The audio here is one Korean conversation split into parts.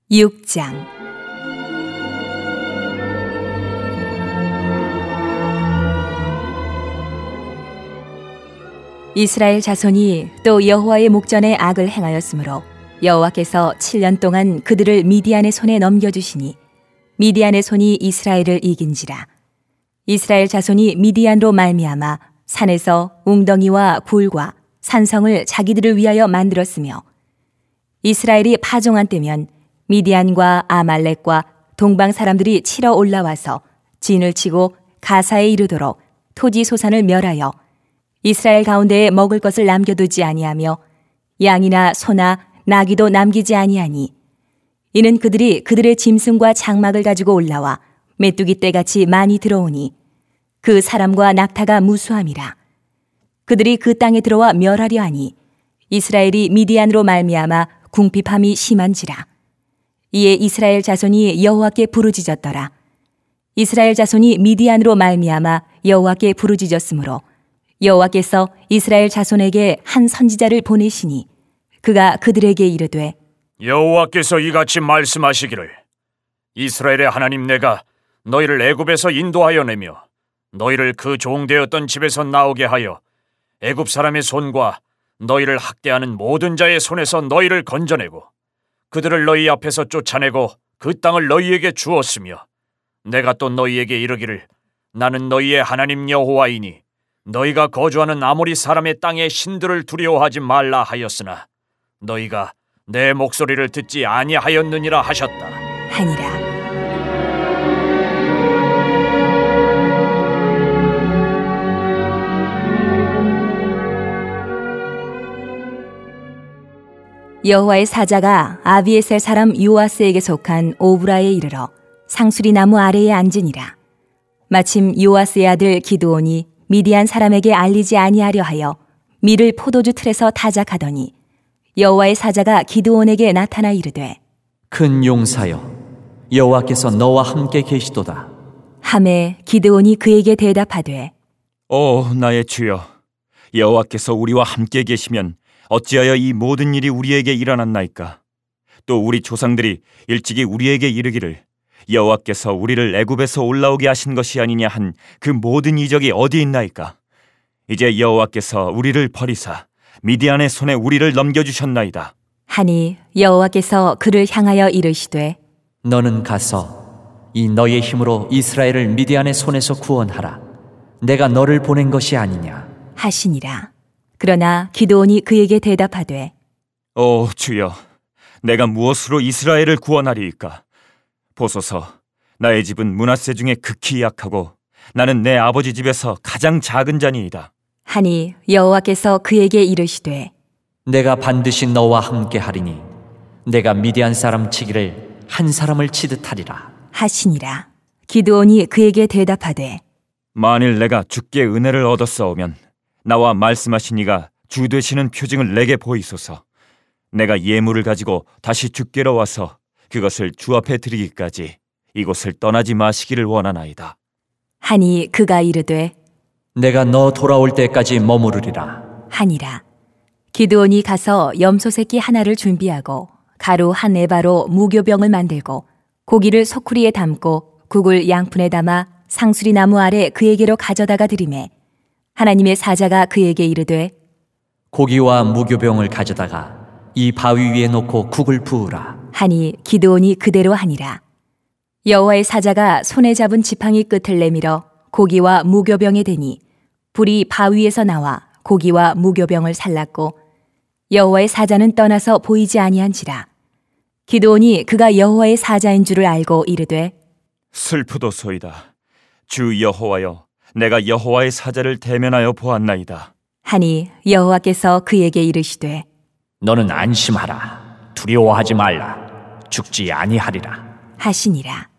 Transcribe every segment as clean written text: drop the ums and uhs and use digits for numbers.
6장. 이스라엘 자손이 또 여호와의 목전에 악을 행하였으므로 여호와께서 7년 동안 그들을 미디안의 손에 넘겨주시니 미디안의 손이 이스라엘을 이긴지라. 이스라엘 자손이 미디안으로 말미암아 산에서 웅덩이와 굴과 산성을 자기들을 위하여 만들었으며, 이스라엘이 파종한 때면 미디안과 아말렉과 동방 사람들이 치러 올라와서 진을 치고 가사에 이르도록 토지 소산을 멸하여 이스라엘 가운데에 먹을 것을 남겨두지 아니하며 양이나 소나 나귀도 남기지 아니하니, 이는 그들이 그들의 짐승과 장막을 가지고 올라와 메뚜기 떼같이 많이 들어오니 그 사람과 낙타가 무수함이라. 그들이 그 땅에 들어와 멸하려 하니 이스라엘이 미디안으로 말미암아 궁핍함이 심한지라. 이에 이스라엘 자손이 여호와께 부르짖었더라. 이스라엘 자손이 미디안으로 말미암아 여호와께 부르짖었으므로 여호와께서 이스라엘 자손에게 한 선지자를 보내시니 그가 그들에게 이르되, 여호와께서 이같이 말씀하시기를, 이스라엘의 하나님 내가 너희를 애굽에서 인도하여 내며 너희를 그 종되었던 집에서 나오게 하여 애굽 사람의 손과 너희를 학대하는 모든 자의 손에서 너희를 건져내고 그들을 너희 앞에서 쫓아내고 그 땅을 너희에게 주었으며, 내가 또 너희에게 이르기를 나는 너희의 하나님 여호와이니 너희가 거주하는 아모리 사람의 땅의 신들을 두려워하지 말라 하였으나 너희가 내 목소리를 듣지 아니하였느니라 하셨다 하니라. 여호와의 사자가 아비에셀 사람 요아스에게 속한 오브라에 이르러 상수리 나무 아래에 앉으니라. 마침 요아스의 아들 기드온이 미디안 사람에게 알리지 아니하려 하여 밀을 포도주 틀에서 타작하더니 여호와의 사자가 기드온에게 나타나 이르되, 큰 용사여, 여호와께서 너와 함께 계시도다. 하매 기드온이 그에게 대답하되, 나의 주여, 여호와께서 우리와 함께 계시면 어찌하여 이 모든 일이 우리에게 일어났나이까? 또 우리 조상들이 일찍이 우리에게 이르기를 여호와께서 우리를 애굽에서 올라오게 하신 것이 아니냐 한 그 모든 이적이 어디 있나이까? 이제 여호와께서 우리를 버리사 미디안의 손에 우리를 넘겨주셨나이다 하니 여호와께서 그를 향하여 이르시되, 너는 가서 이 너의 힘으로 이스라엘을 미디안의 손에서 구원하라. 내가 너를 보낸 것이 아니냐 하시니라. 그러나 기드온이 그에게 대답하되, 주여, 내가 무엇으로 이스라엘을 구원하리이까? 보소서, 나의 집은 므낫세 중에 극히 약하고 나는 내 아버지 집에서 가장 작은 자니이다 하니 여호와께서 그에게 이르시되, 내가 반드시 너와 함께 하리니 내가 미디안 사람 치기를 한 사람을 치듯 하리라 하시니라. 기드온이 그에게 대답하되, 만일 내가 주께 은혜를 얻었사오면 나와 말씀하신 이가 주 되시는 표징을 내게 보이소서. 내가 예물을 가지고 다시 주께로 와서 그것을 주 앞에 드리기까지 이곳을 떠나지 마시기를 원하나이다 하니 그가 이르되, 내가 너 돌아올 때까지 머무르리라 하니라. 기드온이 가서 염소 새끼 하나를 준비하고 가루 한 에바로 무교병을 만들고 고기를 소쿠리에 담고 국을 양푼에 담아 상수리 나무 아래 그에게로 가져다가 드리매, 하나님의 사자가 그에게 이르되, 고기와 무교병을 가져다가 이 바위 위에 놓고 국을 부으라 하니 기드온이 그대로 하니라. 여호와의 사자가 손에 잡은 지팡이 끝을 내밀어 고기와 무교병에 대니 불이 바위에서 나와 고기와 무교병을 살랐고 여호와의 사자는 떠나서 보이지 아니한지라. 기드온이 그가 여호와의 사자인 줄을 알고 이르되, 슬프도소이다. 주 여호와여, 내가 여호와의 사자를 대면하여 보았나이다 하니 여호와께서 그에게 이르시되, 너는 안심하라. 두려워하지 말라. 죽지 아니하리라 하시니라.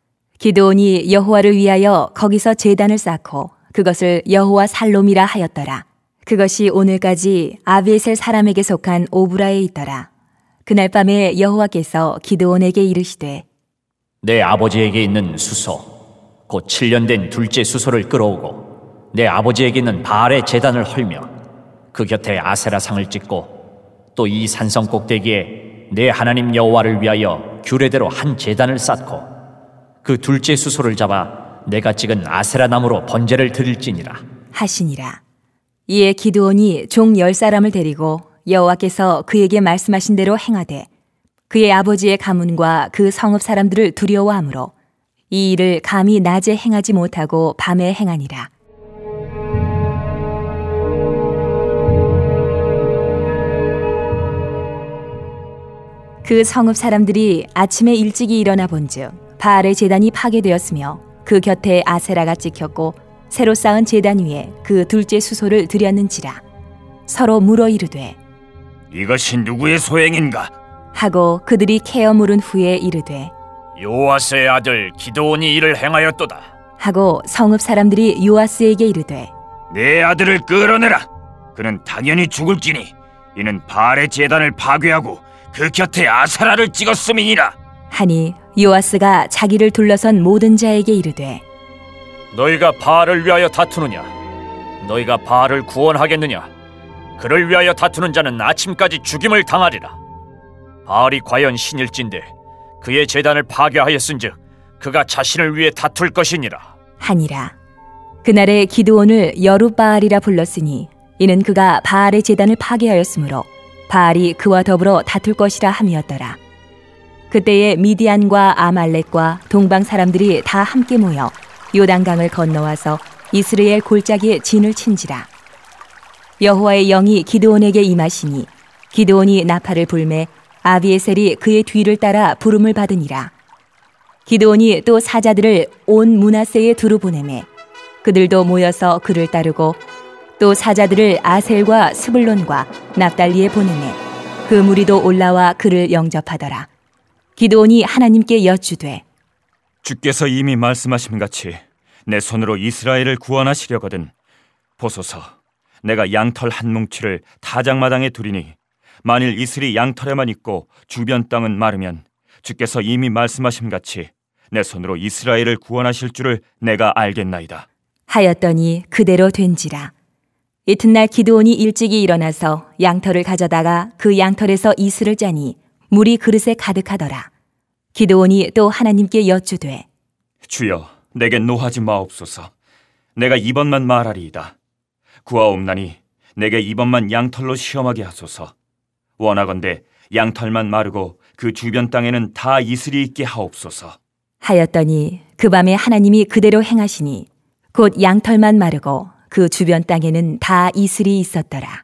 기드온이 여호와를 위하여 거기서 제단을 쌓고 그것을 여호와 살롬이라 하였더라. 그것이 오늘까지 아비에셀 사람에게 속한 오브라에 있더라. 그날 밤에 여호와께서 기드온에게 이르시되, 내 아버지에게 있는 수소 곧 7년 된 둘째 수소를 끌어오고 내 아버지에게 있는 바알의 제단을 헐며 그 곁에 아세라상을 찍고 또 이 산성 꼭대기에 내 하나님 여호와를 위하여 규례대로 한 제단을 쌓고 그 둘째 수소를 잡아 내가 찍은 아세라 나무로 번제를 드릴지니라 하시니라. 이에 기드온이 종 10사람을 데리고 여호와께서 그에게 말씀하신 대로 행하되 그의 아버지의 가문과 그 성읍 사람들을 두려워하므로 이 일을 감히 낮에 행하지 못하고 밤에 행하니라. 그 성읍 사람들이 아침에 일찍이 일어나 본즉 바알의 제단이 파괴되었으며 그 곁에 아세라가 찍혔고 새로 쌓은 제단 위에 그 둘째 수소를 들였는지라. 서로 물어 이르되 이것이 누구의 소행인가? 하고 그들이 캐어 물은 후에 이르되 요아스의 아들 기드온이 이를 행하였도다. 하고 성읍 사람들이 요아스에게 이르되 내 아들을 끌어내라. 그는 당연히 죽을지니 이는 바알의 제단을 파괴하고 그 곁에 아세라를 찍었음이니라. 하니 요아스가 자기를 둘러선 모든 자에게 이르되 너희가 바알을 위하여 다투느냐? 너희가 바알을 구원하겠느냐? 그를 위하여 다투는 자는 아침까지 죽임을 당하리라. 바알이 과연 신일진데 그의 제단을 파괴하였은즉 그가 자신을 위해 다툴 것이니라 하니라. 그날에 기드온을 여룻바알이라 불렀으니 이는 그가 바알의 제단을 파괴하였으므로 바알이 그와 더불어 다툴 것이라 함이었더라. 그때에 미디안과 아말렉과 동방 사람들이 다 함께 모여 요단강을 건너와서 이스라엘 골짜기에 진을 친지라. 여호와의 영이 기드온에게 임하시니 기드온이 나팔을 불매 아비에셀이 그의 뒤를 따라 부름을 받으니라. 기드온이 또 사자들을 온 므낫세에 두루 보내매 그들도 모여서 그를 따르고 또 사자들을 아셀과 스불론과 납달리에 보내매 그 무리도 올라와 그를 영접하더라. 기드온이 하나님께 여쭈되 주께서 이미 말씀하신 같이 내 손으로 이스라엘을 구원하시려거든 보소서, 내가 양털 한 뭉치를 타작마당에 두리니 만일 이슬이 양털에만 있고 주변 땅은 마르면 주께서 이미 말씀하신 같이 내 손으로 이스라엘을 구원하실 줄을 내가 알겠나이다 하였더니 그대로 된지라. 이튿날 기드온이 일찍이 일어나서 양털을 가져다가 그 양털에서 이슬을 짜니 물이 그릇에 가득하더라. 기드온이 또 하나님께 여쭈되 주여, 내게 노하지 마옵소서. 내가 이번만 말하리이다. 구하옵나니 내게 이번만 양털로 시험하게 하소서. 원하건대 양털만 마르고 그 주변 땅에는 다 이슬이 있게 하옵소서. 하였더니 그 밤에 하나님이 그대로 행하시니 곧 양털만 마르고 그 주변 땅에는 다 이슬이 있었더라.